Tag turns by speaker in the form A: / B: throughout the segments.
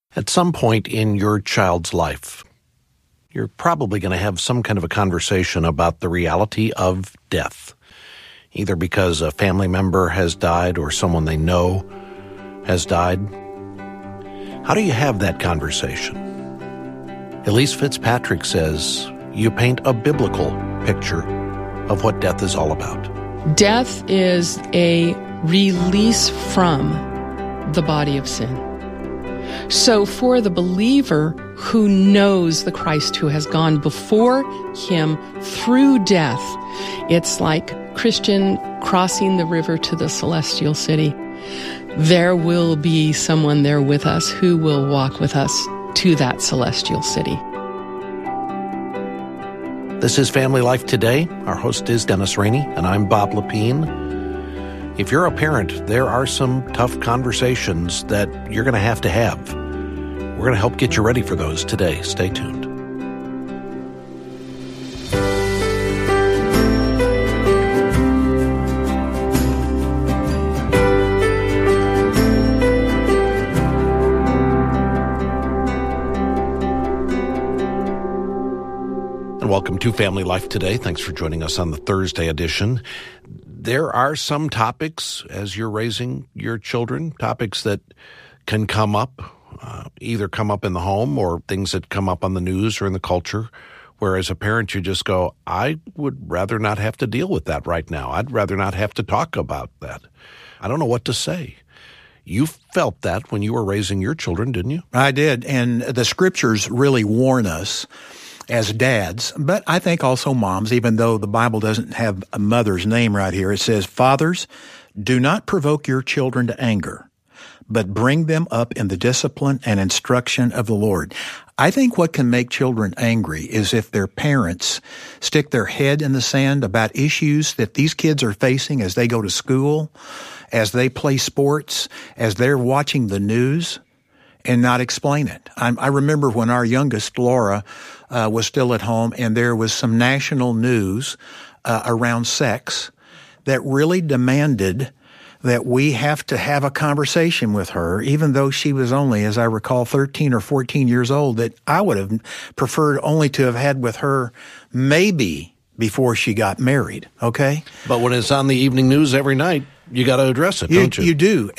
A: At some point in your child's life, you're probably going to have some kind of a conversation about the reality of death, either because a family member has died or someone they know has died. How do you have that conversation? Elise Fitzpatrick says you paint a biblical picture of what death is all about.
B: Death is a release from the body of sin. So for the believer who knows the Christ who has gone before him through death, it's like Christian crossing the river to the celestial city. There will be someone there with us who will walk with us to that celestial city.
A: This is Family Life Today. Our host is Dennis Rainey, and I'm Bob Lepine. If you're a parent, there are some tough conversations that you're going to have. We're going to help get you ready for those today. Stay tuned. And welcome to Family Life Today. Thanks for joining us on the Thursday edition. There are some topics as you're raising your children, topics that can come up, either come up in the home or things that come up on the news or in the culture, where as a parent you just go, I would rather not have to deal with that right now. I'd rather not have to talk about that. I don't know what to say. You felt that when you were raising your children, didn't you?
C: I did, and the scriptures really warn us as dads, but I think also moms, even though the Bible doesn't have a mother's name right here. It says, "Fathers, do not provoke your children to anger, but bring them up in the discipline and instruction of the Lord." I think what can make children angry is if their parents stick their head in the sand about issues that these kids are facing as they go to school, as they play sports, as they're watching the news, and not explain it. I remember when our youngest, Laura, was still at home, and there was some national news around sex that really demanded that we have to have a conversation with her, even though she was only, as I recall, 13 or 14 years old, that I would have preferred only to have had with her maybe before she got married, okay?
A: But when it's on the evening news every night, you got to address it, don't you?
C: You do,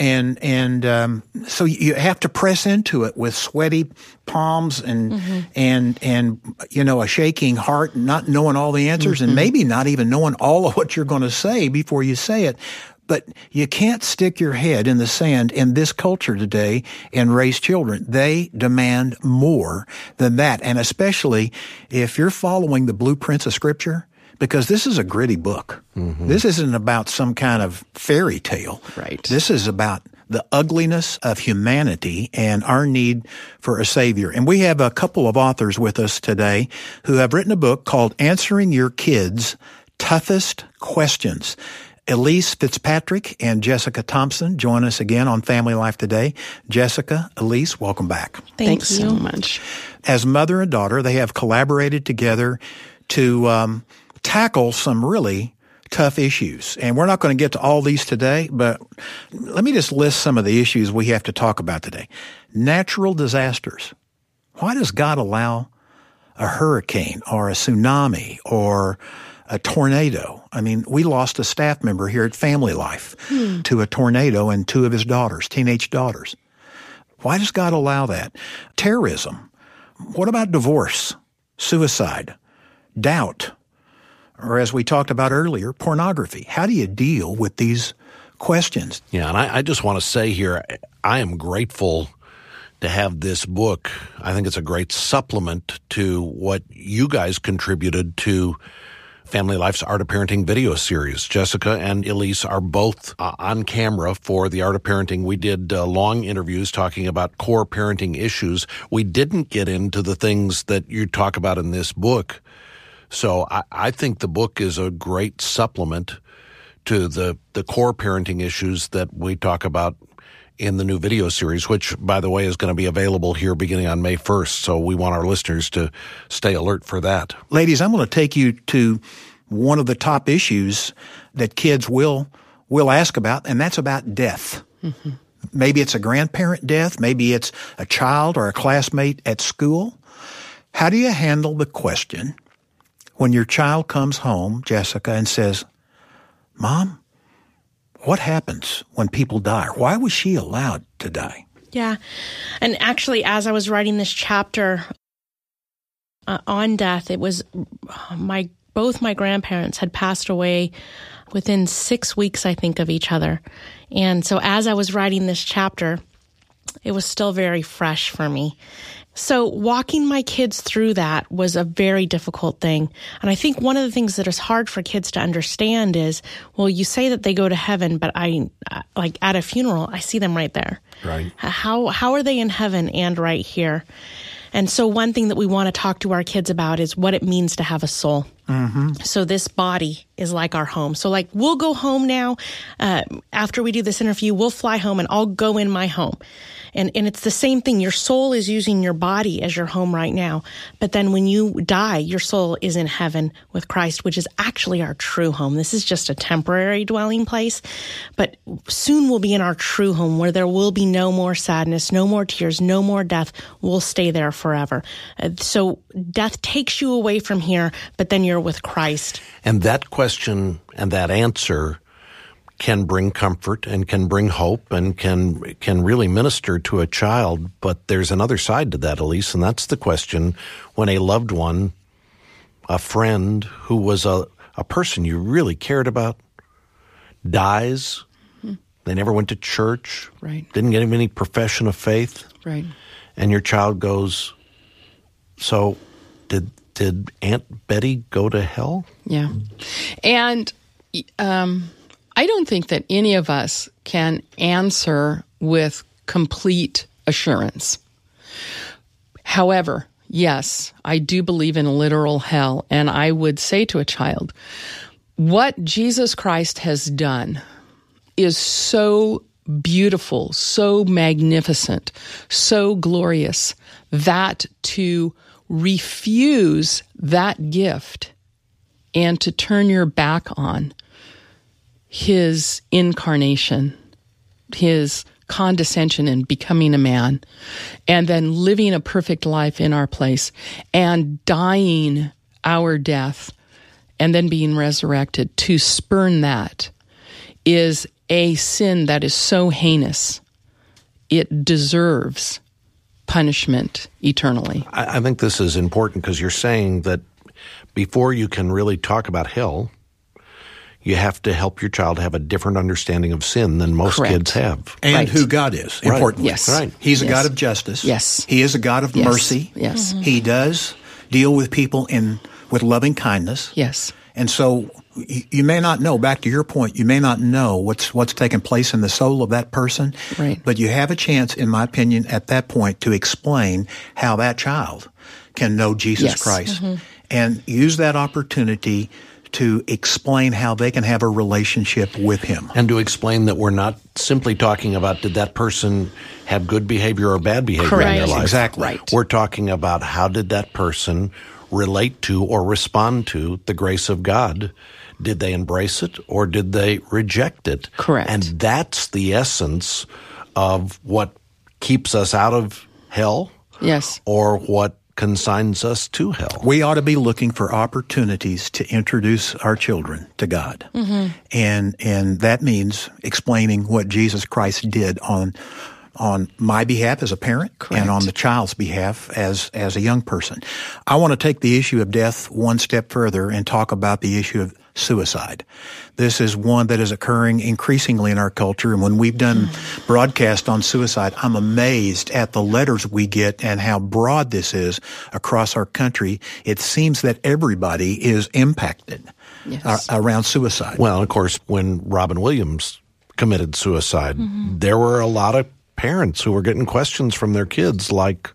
C: and so you have to press into it with sweaty palms and you know, a shaking heart, not knowing all the answers, and maybe not even knowing all of what you're going to say before you say it. But you can't stick your head in the sand in this culture today and raise children. They demand more than that, and especially if you're following the blueprints of Scripture. Because this is a gritty book. This isn't about some kind of fairy tale.
B: Right.
C: This is about the ugliness of humanity and our need for a Savior. And we have a couple of authors with us today who have written a book called Answering Your Kids' Toughest Questions. Elise Fitzpatrick and Jessica Thompson join us again on Family Life Today. Jessica, Elise, welcome back.
B: Thanks so much.
C: As mother and daughter, they have collaborated together to tackle some really tough issues. And we're not going to get to all these today, but let me just list some of the issues we have to talk about today. Natural disasters. Why does God allow a hurricane or a tsunami or a tornado? I mean, we lost a staff member here at Family Life to a tornado and two of his daughters, teenage daughters. Why does God allow that? Terrorism. What about divorce, suicide, doubt? Or as we talked about earlier, pornography. How do you deal with these questions?
A: Yeah, and I just want to say here, I am grateful to have this book. I think it's a great supplement to what you guys contributed to Family Life's Art of Parenting video series. Jessica and Elise are both on camera for the Art of Parenting. We did long interviews talking about core parenting issues. We didn't get into the things that you talk about in this book. So I think the book is a great supplement to the core parenting issues that we talk about in the new video series, which, by the way, is going to be available here beginning on May 1st. So we want our listeners to stay alert for that.
C: Ladies, I'm going to take you to one of the top issues that kids will ask about, and that's about death. Maybe it's a grandparent death. Maybe it's a child or a classmate at school. How do you handle the question when your child comes home, Jessica, and says, Mom, what happens when people die? Why was she allowed to die?
D: Yeah. And actually, as I was writing this chapter on death, it was both my grandparents had passed away within 6 weeks, I think, of each other. And so as I was writing this chapter, it was still very fresh for me. So walking my kids through that was a very difficult thing. And I think one of the things that is hard for kids to understand is, well, you say that they go to heaven, but like at a funeral, I see them right there.
A: Right.
D: How are they in heaven and right here? And so one thing that we want to talk to our kids about is what it means to have a soul. Mm-hmm. So this body is like our home. So like we'll go home now. After we do this interview, we'll fly home and I'll go in my home. And it's the same thing. Your soul is using your body as your home right now. But then when you die, your soul is in heaven with Christ, which is actually our true home. This is just a temporary dwelling place. But soon we'll be in our true home where there will be no more sadness, no more tears, no more death. We'll stay there forever. So death takes you away from here, but then you're with Christ.
A: And that question and that answer can bring comfort and can bring hope and can really minister to a child. But there's another side to that, Elise, and that's the question when a loved one, a friend who was a person you really cared about, dies. They never went to church,
B: right?
A: Didn't get any profession of faith,
B: right?
A: And your child goes, so did Aunt Betty go to hell?
B: Yeah. And I don't think that any of us can answer with complete assurance. However, yes, I do believe in a literal hell, and I would say to a child, what Jesus Christ has done is so beautiful, so magnificent, so glorious, that to refuse that gift and to turn your back on his incarnation, his condescension in becoming a man, and then living a perfect life in our place, and dying our death, and then being resurrected, to spurn that is a sin that is so heinous, it deserves punishment eternally.
A: I think this is important because you're saying that before you can really talk about hell, you have to help your child have a different understanding of sin than most
B: Correct.
A: kids have.
C: And
B: Right.
C: who God is, importantly.
B: Yes.
A: Right.
C: He's a
B: Yes.
C: God of justice.
B: Yes.
C: He is a God of
B: Yes.
C: mercy.
B: Yes. Mhm.
C: He does deal with people with loving kindness.
B: Yes.
C: And so you may not know, back to your point, you may not know what's taking place in the soul of that person.
B: Right.
C: But you have a chance, in my opinion, at that point to explain how that child can know Jesus
B: Yes.
C: Christ. And use that opportunity to explain how they can have a relationship with him.
A: And to explain that we're not simply talking about did that person have good behavior or bad behavior in their
D: Correct.
A: life.
C: Exactly.
B: Right.
A: We're talking about how did that person relate to or respond to the grace of God. Did they embrace it or did they reject it?
B: Correct.
A: And that's the essence of what keeps us out of hell
B: Yes.
A: or what consigns us to hell.
C: We ought to be looking for opportunities to introduce our children to God. And that means explaining what Jesus Christ did on my behalf as a parent
B: Correct.
C: and on the child's behalf as a young person. I want to take the issue of death one step further and talk about the issue of suicide. This is one that is occurring increasingly in our culture. And when we've done broadcast on suicide, I'm amazed at the letters we get and how broad this is across our country. It seems that everybody is impacted
B: Yes.
C: around suicide.
A: Well, of course, when Robin Williams committed suicide, there were a lot of parents who were getting questions from their kids like,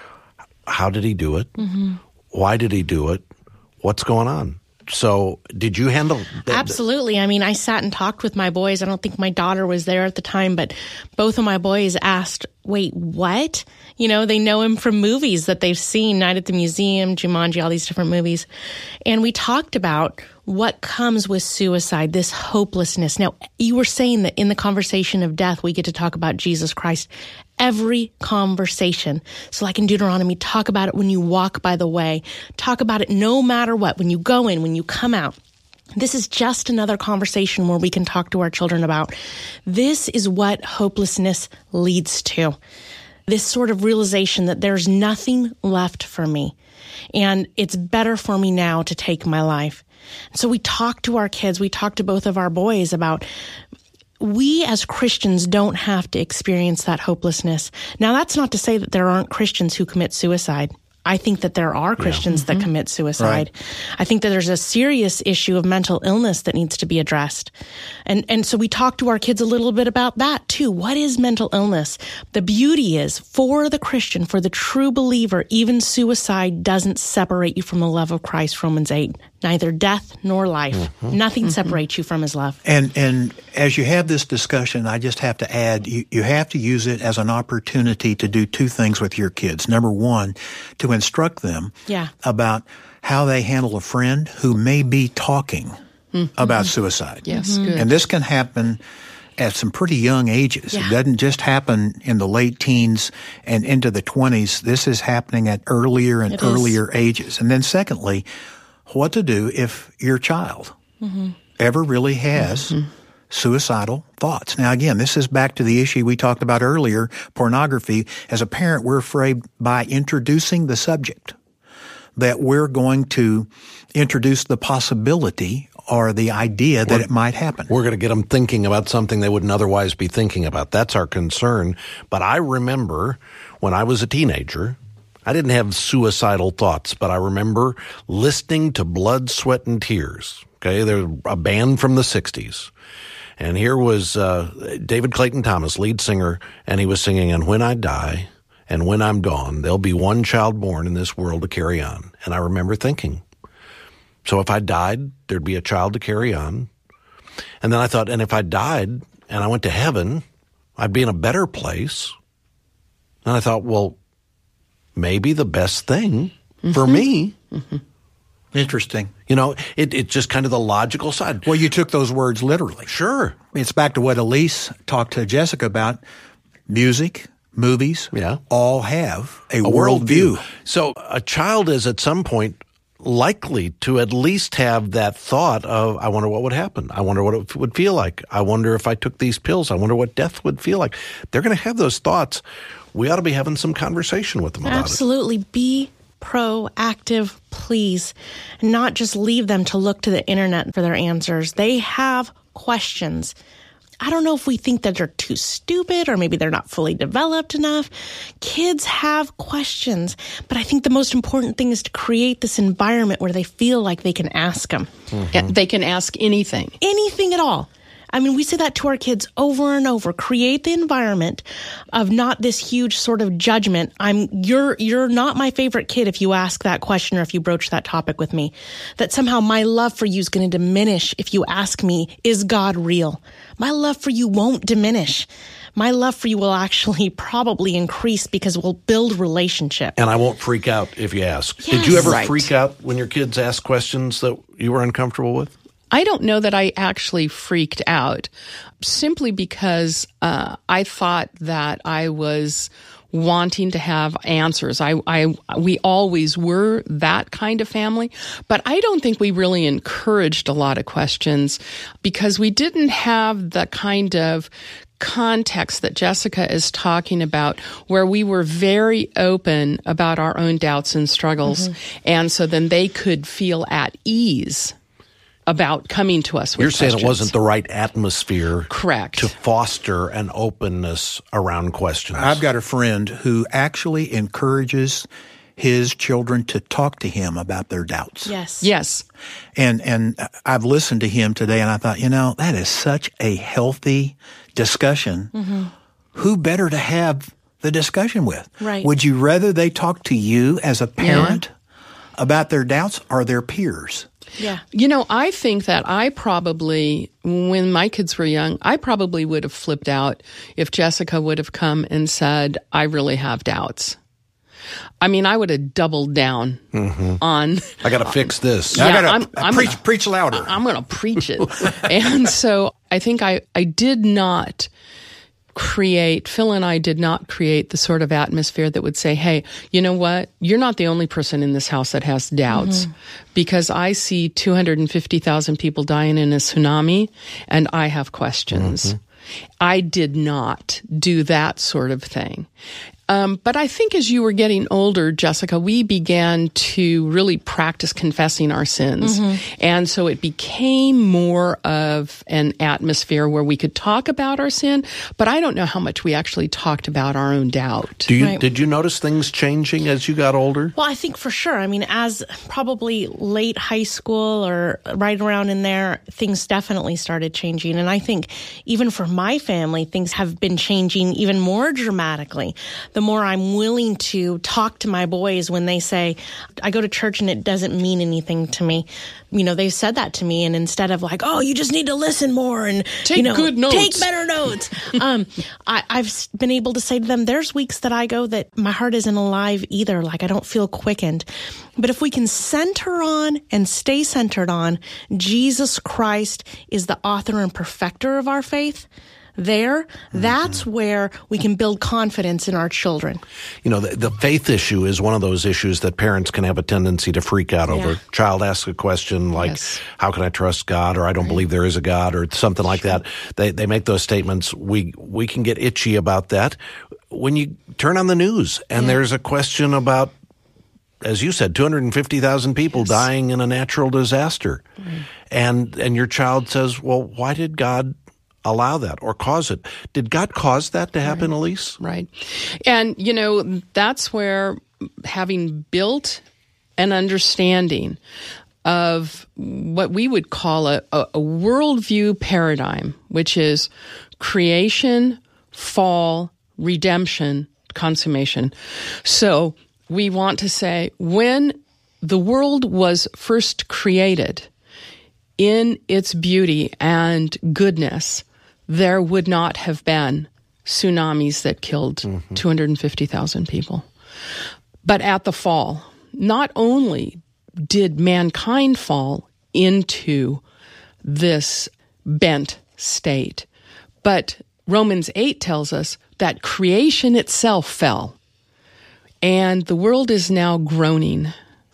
A: how did he do it? Why did he do it? What's going on? So did you handle that?
D: Absolutely. I mean, I sat and talked with my boys. I don't think my daughter was there at the time, but both of my boys asked wait, what? You know, they know him from movies that they've seen, Night at the Museum, Jumanji, all these different movies. And we talked about what comes with suicide, this hopelessness. Now, you were saying that in the conversation of death, we get to talk about Jesus Christ. Every conversation. So like in Deuteronomy, talk about it when you walk by the way. Talk about it no matter what, when you go in, when you come out. This is just another conversation where we can talk to our children about. This is what hopelessness leads to. This sort of realization that there's nothing left for me, and it's better for me now to take my life. So we talk to our kids, we talk to both of our boys about we as Christians don't have to experience that hopelessness. Now, that's not to say that there aren't Christians who commit suicide. I think that there are Christians that commit suicide. Right. I think that there's a serious issue of mental illness that needs to be addressed. And so we talk to our kids a little bit about that too. What is mental illness? The beauty is, for the Christian, for the true believer, even suicide doesn't separate you from the love of Christ, Romans 8. Neither death nor life. Nothing separates you from his love.
C: And as you have this discussion, I just have to add, you have to use it as an opportunity to do two things with your kids. Number one, to instruct them about how they handle a friend who may be talking about suicide.
B: Yes, good.
C: And this can happen at some pretty young ages.
D: Yeah.
C: It doesn't just happen in the late teens and into the 20s. This is happening at earlier and earlier ages. And then secondly, what to do if your child ever really has suicidal thoughts. Now, again, this is back to the issue we talked about earlier, pornography. As a parent, we're afraid by introducing the subject that we're going to introduce the possibility or the idea that it might happen.
A: We're going to get them thinking about something they wouldn't otherwise be thinking about. That's our concern. But I remember when I was a teenager, I didn't have suicidal thoughts, but I remember listening to Blood, Sweat, and Tears. Okay, they're a band from the 60s. And here was David Clayton Thomas, lead singer, and he was singing, "And when I die, and when I'm gone, there'll be one child born in this world to carry on." And I remember thinking, so if I died, there'd be a child to carry on. And then I thought, and if I died and I went to heaven, I'd be in a better place. And I thought, well, maybe the best thing for me.
C: Interesting.
A: You know, it's just kind of the logical side.
C: Well, you took those words literally.
A: Sure.
C: It's back to what Elise talked to Jessica about. Music, movies, all have a worldview.
A: So a child is at some point likely to at least have that thought of, I wonder what would happen. I wonder what it would feel like. I wonder if I took these pills. I wonder what death would feel like. They're going to have those thoughts. We ought to be having some conversation with them about it.
D: Absolutely. Be proactive, please. Not just leave them to look to the internet for their answers. They have questions. I don't know if we think that they're too stupid or maybe they're not fully developed enough. Kids have questions, but I think the most important thing is to create this environment where they feel like they can ask them.
B: They can ask anything.
D: Anything at all. I mean, we say that to our kids over and over. Create the environment of not this huge sort of judgment. You're not my favorite kid if you ask that question or if you broach that topic with me. That somehow my love for you is going to diminish if you ask me, is God real? My love for you won't diminish. My love for you will actually probably increase because we'll build relationship.
A: And I won't freak out if you ask.
D: Yes.
A: Did you ever
B: Right.
A: freak out when your kids asked questions that you were uncomfortable with?
B: I don't know that I actually freaked out, simply because I thought that I was wanting to have answers. We always were that kind of family, but I don't think we really encouraged a lot of questions because we didn't have the kind of context that Jessica is talking about, where we were very open about our own doubts and struggles, and so then they could feel at ease about coming to us with questions.
A: You're saying it wasn't the right atmosphere
B: Correct.
A: to foster an openness around questions.
C: I've got a friend who actually encourages his children to talk to him about their doubts.
B: Yes.
C: And I've listened to him today and I thought, that is such a healthy discussion. Who better to have the discussion with?
D: Right.
C: Would you rather they talk to you as a parent about their doubts or their peers?
D: Yeah.
B: I think that I probably, when my kids were young, I probably would have flipped out if Jessica would have come and said, I really have doubts. I mean, I would have doubled down on.
A: I got to fix this.
B: Yeah,
C: I got to preach louder.
B: I'm going to preach it. And so I think I did not Phil and I did not create the sort of atmosphere that would say, hey, you know what? You're not the only person in this house that has doubts, because I see 250,000 people dying in a tsunami and I have questions. I did not do that sort of thing. But I think as you were getting older, Jessica, we began to really practice confessing our sins. And so it became more of an atmosphere where we could talk about our sin, but I don't know how much we actually talked about our own doubt.
A: Did you notice things changing as you got older?
D: Well, I think for sure. I mean, as probably late high school or right around in there, things definitely started changing. And I think even for my family, things have been changing even more dramatically. The more I'm willing to talk to my boys when they say, I go to church and it doesn't mean anything to me. They've said that to me, and instead of like, oh, you just need to listen more and
B: take good notes.
D: Take better notes. I've been able to say to them, there's weeks that I go that my heart isn't alive either. Like I don't feel quickened. But if we can center on and stay centered on Jesus Christ is the author and perfecter of our faith, that's where we can build confidence in our children.
A: The faith issue is one of those issues that parents can have a tendency to freak out over. Child asks a question like, how can I trust God? Or I don't believe there is a God, or something like that. They make those statements. We can get itchy about that. When you turn on the news and there's a question about, as you said, 250,000 people dying in a natural disaster. And your child says, well, why did God allow that or cause it? Did God cause that to happen, Elise?
B: Right. And, that's where having built an understanding of what we would call a worldview paradigm, which is creation, fall, redemption, consummation. So we want to say when the world was first created in its beauty and goodness, there would not have been tsunamis that killed 250,000 people. But at the fall, not only did mankind fall into this bent state, but Romans 8 tells us that creation itself fell, and the world is now groaning.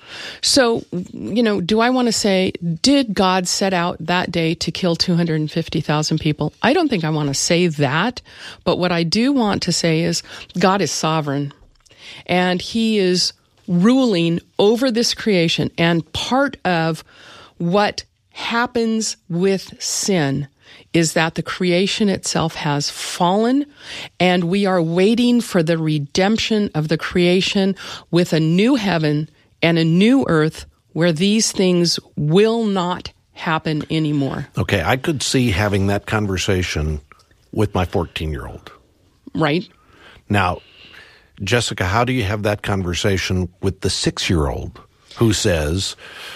B: So, do I want to say, did God set out that day to kill 250,000 people? I don't think I want to say that. But what I do want to say is God is sovereign, and he is ruling over this creation. And part of what happens with sin is that the creation itself has fallen, and we are waiting for the redemption of the creation with a new heaven and a new earth where these things will not happen anymore.
A: Okay, I could see having that conversation with my 14-year-old.
B: Right.
A: Now, Jessica, how do you have that conversation with the 6-year-old who says,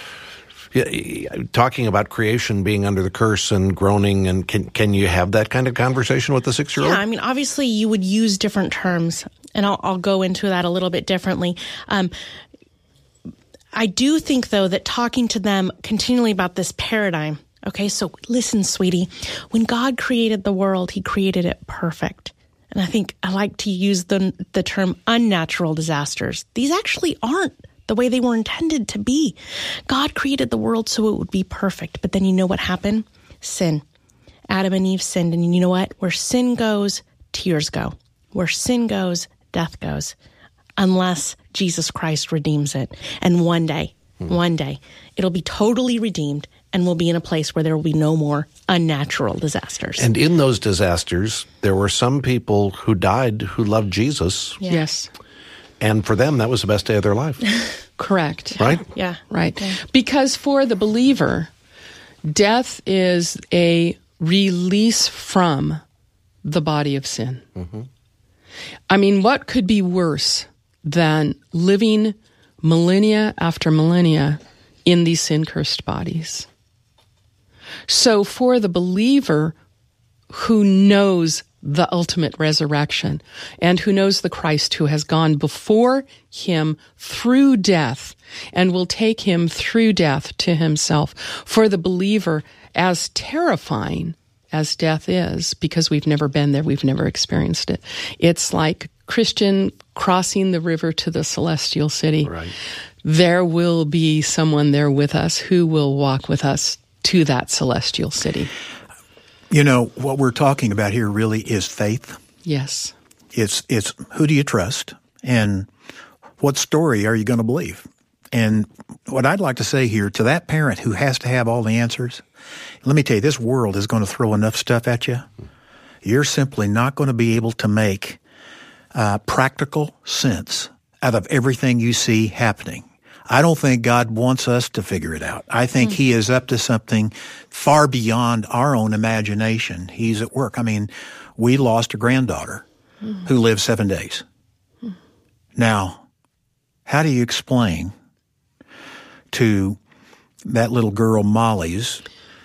A: talking about creation being under the curse and groaning, and can you have that kind of conversation with the 6-year-old?
D: Yeah, I mean, obviously you would use different terms, and I'll go into that a little bit differently. I do think, though, that talking to them continually about this paradigm, okay, so listen, sweetie, when God created the world, he created it perfect. And I think I like to use the term unnatural disasters. These actually aren't the way they were intended to be. God created the world so it would be perfect. But then you know what happened? Sin. Adam and Eve sinned. And you know what? Where sin goes, tears go. Where sin goes, death goes. Unless Jesus Christ redeems it. And one day, it'll be totally redeemed, and we'll be in a place where there will be no more unnatural disasters.
A: And in those disasters, there were some people who died who loved Jesus.
D: Yeah.
B: Yes.
A: And for them, that was the best day of their life.
B: Correct.
A: Right?
D: Yeah.
B: Right.
D: Yeah.
B: Because for the believer, death is a release from the body of sin. I mean, what could be worse than living millennia after millennia in these sin-cursed bodies. So for the believer who knows the ultimate resurrection and who knows the Christ who has gone before him through death and will take him through death to himself, for the believer, as terrifying as death is, because we've never been there, we've never experienced it, it's like Christian crossing the river to the celestial city.
A: Right.
B: There will be someone there with us who will walk with us to that celestial city.
C: You know, what we're talking about here really is faith.
B: Yes.
C: It's who do you trust and what story are you going to believe? And what I'd like to say here to that parent who has to have all the answers, let me tell you, this world is going to throw enough stuff at you. You're simply not going to be able to make practical sense out of everything you see happening. I don't think God wants us to figure it out. I think he is up to something far beyond our own imagination. He's at work. I mean, we lost a granddaughter who lived 7 days. Now, how do you explain to that little girl Molly's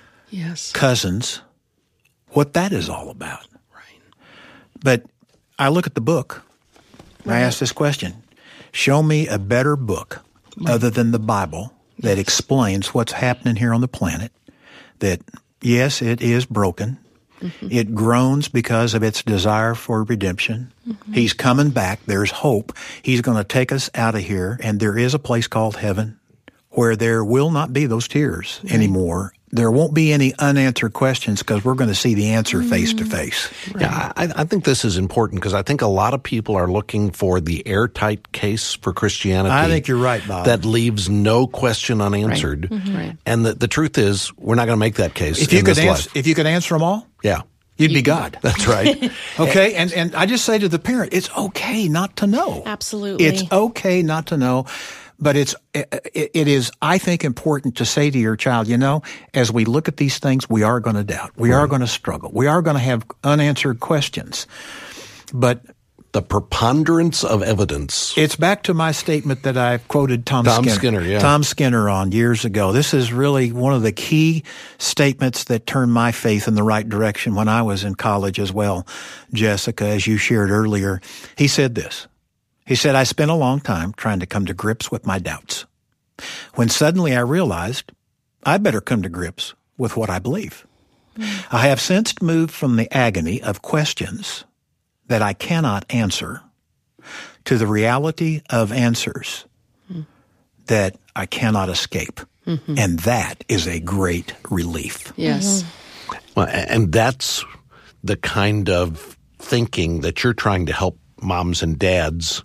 C: cousins what that is all about?
B: Right.
C: But I look at the book and I ask this question. Show me a better book other than the Bible that explains what's happening here on the planet, that, yes, it is broken. It groans because of its desire for redemption. He's coming back. There's hope. He's going to take us out of here, and there is a place called heaven where there will not be those tears anymore. There won't be any unanswered questions because we're going to see the answer face to face.
A: Yeah, I think this is important because I think a lot of people are looking for the airtight case for Christianity.
C: I think you're right, Bob.
A: That leaves no question unanswered.
B: Right.
A: And the truth is, we're not going to make that case
C: If you
A: in
C: could
A: this life.
C: if you could answer them all,
A: Yeah.
C: you'd be God.
A: That's right.
C: Okay, and I just say to the parent, it's okay not to know.
D: Absolutely.
C: It's okay not to know, but it is, I think, important to say to your child, you know, as we look at these things, we are going to doubt. We are going to struggle. We are going to have unanswered questions. But
A: The preponderance of evidence.
C: it's back to my statement that I quoted Tom
A: Skinner, yeah.
C: Tom Skinner on years ago. This is really one of the key statements that turned my faith in the right direction when I was in college as well, Jessica, as you shared earlier. He said this. He said, I spent a long time trying to come to grips with my doubts, when suddenly I realized I better come to grips with what I believe. I have since moved from the agony of questions that I cannot answer to the reality of answers that I cannot escape. And that is a great relief.
B: Yes.
A: Well, and that's the kind of thinking that you're trying to help moms and dads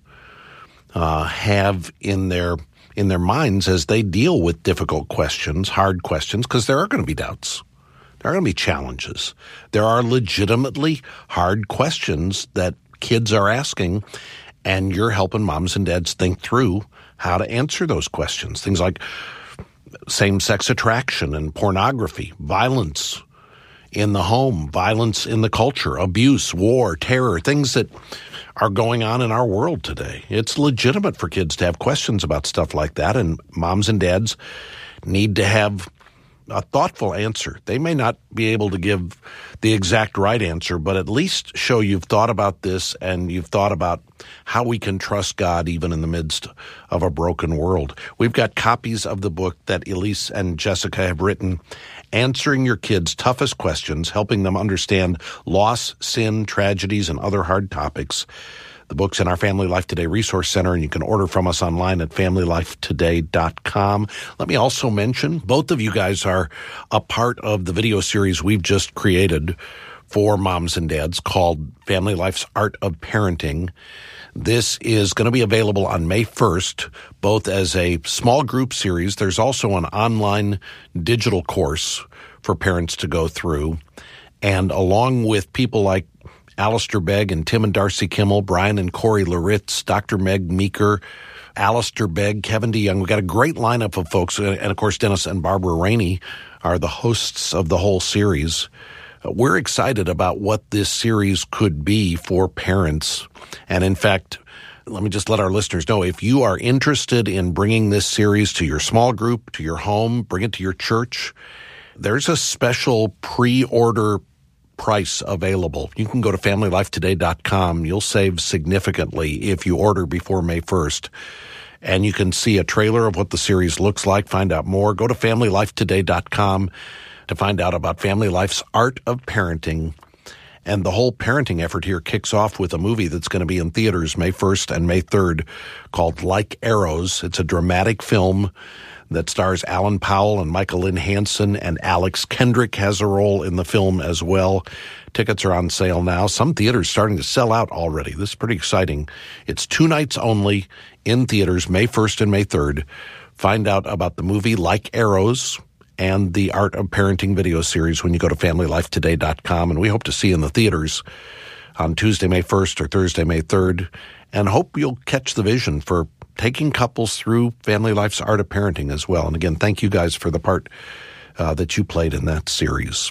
A: have in their minds as they deal with difficult questions, hard questions, because there are going to be doubts. There are going to be challenges. There are legitimately hard questions that kids are asking, and you're helping moms and dads think through how to answer those questions. Things like same-sex attraction and pornography, violence in the home, violence in the culture, abuse, war, terror, things that are going on in our world today. It's legitimate for kids to have questions about stuff like that, and moms and dads need to have a thoughtful answer. They may not be able to give the exact right answer, but at least show you've thought about this and you've thought about how we can trust God even in the midst of a broken world. We've got copies of the book that Elise and Jessica have written, Answering Your Kids' Toughest Questions, helping them understand loss, sin, tragedies, and other hard topics. The book's in our Family Life Today Resource Center, and you can order from us online at FamilyLifeToday.com. Let me also mention, both of you guys are a part of the video series we've just created for moms and dads called Family Life's Art of Parenting. This is going to be available on May 1st, both as a small group series. There's also an online digital course for parents to go through. And along with people like Alistair Begg and Tim and Darcy Kimmel, Brian and Corey Loritz, Dr. Meg Meeker, Alistair Begg, Kevin DeYoung. We've got a great lineup of folks. And, of course, Dennis and Barbara Rainey are the hosts of the whole series. We're excited about what this series could be for parents. And, in fact, Let me just let our listeners know, if you are interested in bringing this series to your small group, to your home, bring it to your church, there's a special pre-order price available. You can go to FamilyLifeToday.com. You'll save significantly if you order before May 1st. And you can see a trailer of what the series looks like, find out more. Go to FamilyLifeToday.com to find out about Family Life's Art of Parenting. And the whole parenting effort here kicks off with a movie that's going to be in theaters May 1st and May 3rd called Like Arrows. It's a dramatic film that stars Alan Powell and Michael Lynn Hansen, and Alex Kendrick has a role in the film as well. Tickets are on sale now. Some theaters starting to sell out already. This is pretty exciting. It's 2 nights only in theaters, May 1st and May 3rd. Find out about the movie Like Arrows and the Art of Parenting video series when you go to FamilyLifeToday.com. And we hope to see you in the theaters on Tuesday, May 1st or Thursday, May 3rd. And hope you'll catch the vision for taking couples through Family Life's Art of Parenting as well. And again, thank you guys for the part that you played in that series.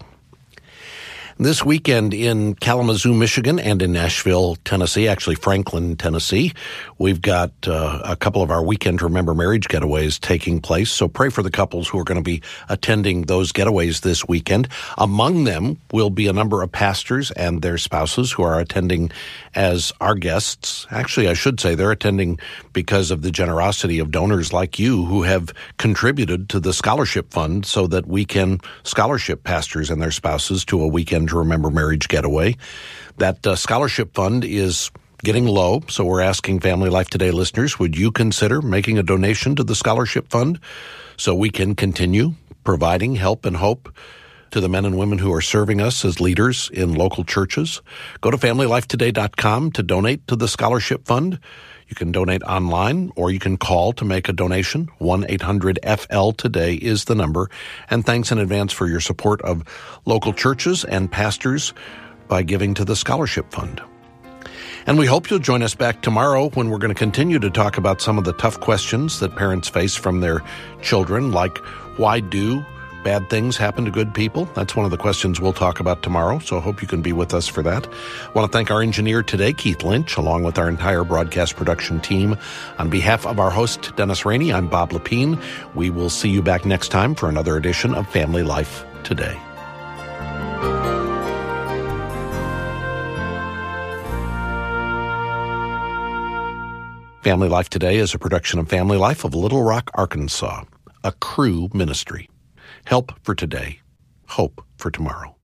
A: This weekend in Kalamazoo, Michigan, and in Nashville, Tennessee, actually Franklin, Tennessee, we've got a couple of our Weekend to Remember Marriage getaways taking place. So pray for the couples who are going to be attending those getaways this weekend. Among them will be a number of pastors and their spouses who are attending as our guests. Actually, I should say they're attending because of the generosity of donors like you who have contributed to the scholarship fund so that we can scholarship pastors and their spouses to a Weekend to Remember Marriage getaway. That scholarship fund is getting low, so we're asking Family Life Today listeners, would you consider making a donation to the scholarship fund so we can continue providing help and hope to the men and women who are serving us as leaders in local churches? Go to FamilyLifeToday.com to donate to the scholarship fund. You can donate online, or you can call to make a donation. 1-800-FL-TODAY is the number. And thanks in advance for your support of local churches and pastors by giving to the scholarship fund. And we hope you'll join us back tomorrow when we're going to continue to talk about some of the tough questions that parents face from their children, like why do bad things happen to good people? That's one of the questions we'll talk about tomorrow, so I hope you can be with us for that. I want to thank our engineer today, Keith Lynch, along with our entire broadcast production team. On behalf of our host, Dennis Rainey, I'm Bob Lepine. We will see you back next time for another edition of Family Life Today. Family Life Today is a production of Family Life of Little Rock, Arkansas, a Cru ministry. Help for today, hope for tomorrow.